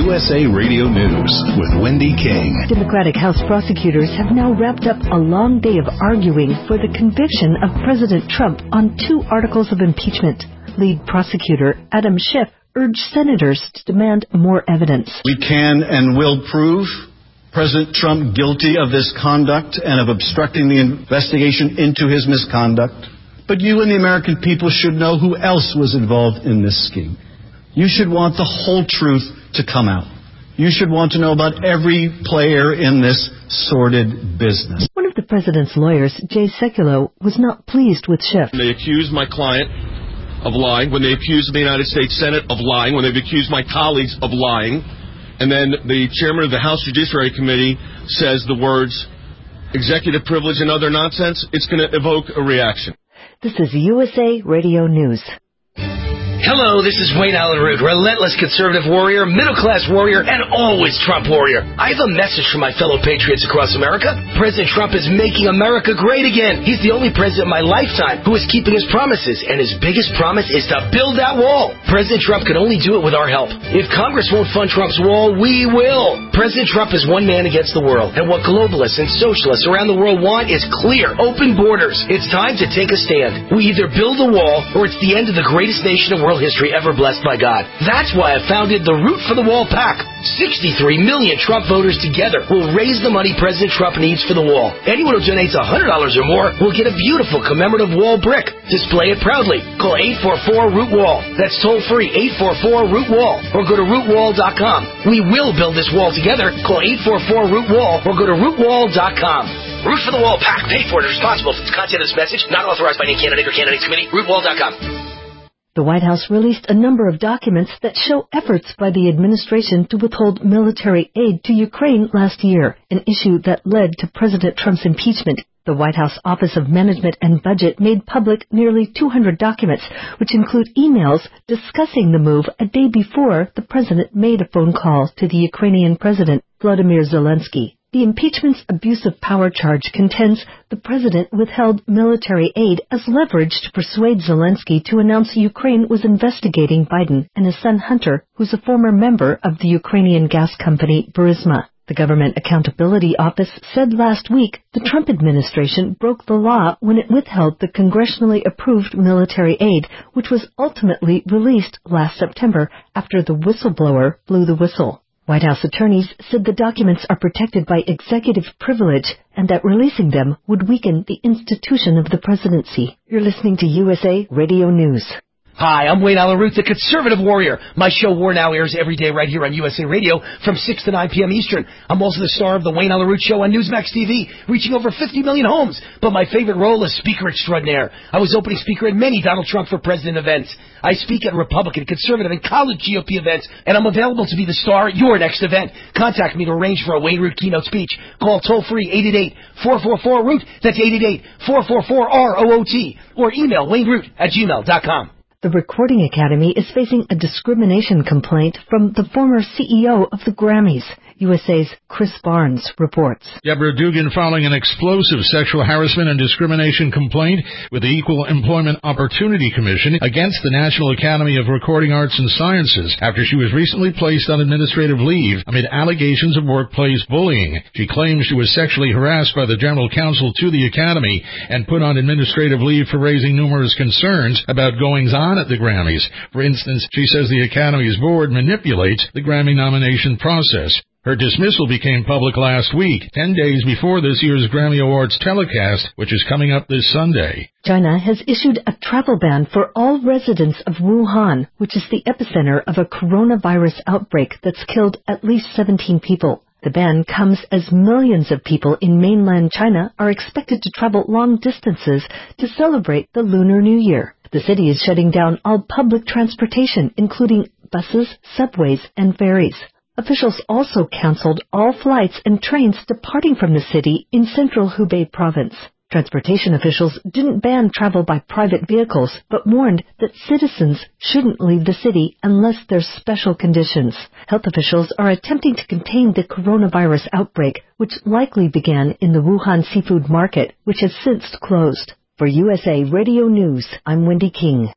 USA Radio News with Wendy King. Democratic House prosecutors have now wrapped up a long day of arguing for the conviction of President Trump on 2 articles of impeachment. Lead prosecutor Adam Schiff urged senators to demand more evidence. We can and will prove President Trump guilty of this conduct and of obstructing the investigation into his misconduct. But you and the American people should know who else was involved in this scheme. You should want the whole truth to come out. You should want to know about every player in this sordid business. One of the president's lawyers, Jay Sekulow, was not pleased with Schiff. They accused my client of lying, when they accused the United States Senate of lying, when they've accused my colleagues of lying, and then the chairman of the House Judiciary Committee says the words executive privilege and other nonsense, it's going to evoke a reaction. This is USA Radio News. Hello, this is Wayne Allen Root, relentless conservative warrior, middle-class warrior, and always Trump warrior. I have a message for my fellow patriots across America. President Trump is making America great again. He's the only president in my lifetime who is keeping his promises, and his biggest promise is to build that wall. President Trump can only do it with our help. If Congress won't fund Trump's wall, we will. President Trump is one man against the world, and what globalists and socialists around the world want is clear, open borders. It's time to take a stand. We either build a wall, or it's the end of the greatest nation in world history ever blessed by God. That's why I founded the Root for the Wall PAC. 63 million Trump voters together will raise the money President Trump needs for the wall. Anyone who donates $100 or more will get a beautiful commemorative wall brick. Display it proudly. Call 844-ROOT-WALL. That's toll-free, 844-ROOT-WALL. Or go to rootwall.com. We will build this wall together. Call 844-ROOT-WALL or go to rootwall.com. Root for the Wall PAC. Paid for and responsible for the content of this message. Not authorized by any candidate or candidates committee. Rootwall.com. The White House released a number of documents that show efforts by the administration to withhold military aid to Ukraine last year, an issue that led to President Trump's impeachment. The White House Office of Management and Budget made public nearly 200 documents, which include emails discussing the move a day before the president made a phone call to the Ukrainian president, Volodymyr Zelensky. The impeachment's abuse of power charge contends the president withheld military aid as leverage to persuade Zelensky to announce Ukraine was investigating Biden and his son Hunter, who's a former member of the Ukrainian gas company Burisma. The Government Accountability Office said last week the Trump administration broke the law when it withheld the congressionally approved military aid, which was ultimately released last September after the whistleblower blew the whistle. White House attorneys said the documents are protected by executive privilege and that releasing them would weaken the institution of the presidency. You're listening to USA Radio News. Hi, I'm Wayne Allen Root, the conservative warrior. My show War Now airs every day right here on USA Radio from 6 to 9 p.m. Eastern. I'm also the star of the Wayne Allen Root Show on Newsmax TV, reaching over 50 million homes. But my favorite role is speaker extraordinaire. I was opening speaker at many Donald Trump for President events. I speak at Republican, conservative, and college GOP events, and I'm available to be the star at your next event. Contact me to arrange for a Wayne Root keynote speech. Call toll-free 888-444-ROOT. That's 888-444-ROOT. Or email wayneroot@gmail.com. The Recording Academy is facing a discrimination complaint from the former CEO of the Grammys. USA's Chris Barnes reports. Deborah Dugan filing an explosive sexual harassment and discrimination complaint with the Equal Employment Opportunity Commission against the National Academy of Recording Arts and Sciences after she was recently placed on administrative leave amid allegations of workplace bullying. She claims she was sexually harassed by the General Counsel to the Academy and put on administrative leave for raising numerous concerns about goings-on at the Grammys. For instance, she says the Academy's board manipulates the Grammy nomination process. Her dismissal became public last week, 10 days before this year's Grammy Awards telecast, which is coming up this Sunday. China has issued a travel ban for all residents of Wuhan, which is the epicenter of a coronavirus outbreak that's killed at least 17 people. The ban comes as millions of people in mainland China are expected to travel long distances to celebrate the Lunar New Year. The city is shutting down all public transportation, including buses, subways, and ferries. Officials also canceled all flights and trains departing from the city in central Hubei province. Transportation officials didn't ban travel by private vehicles, but warned that citizens shouldn't leave the city unless there's special conditions. Health officials are attempting to contain the coronavirus outbreak, which likely began in the Wuhan seafood market, which has since closed. For USA Radio News, I'm Wendy King.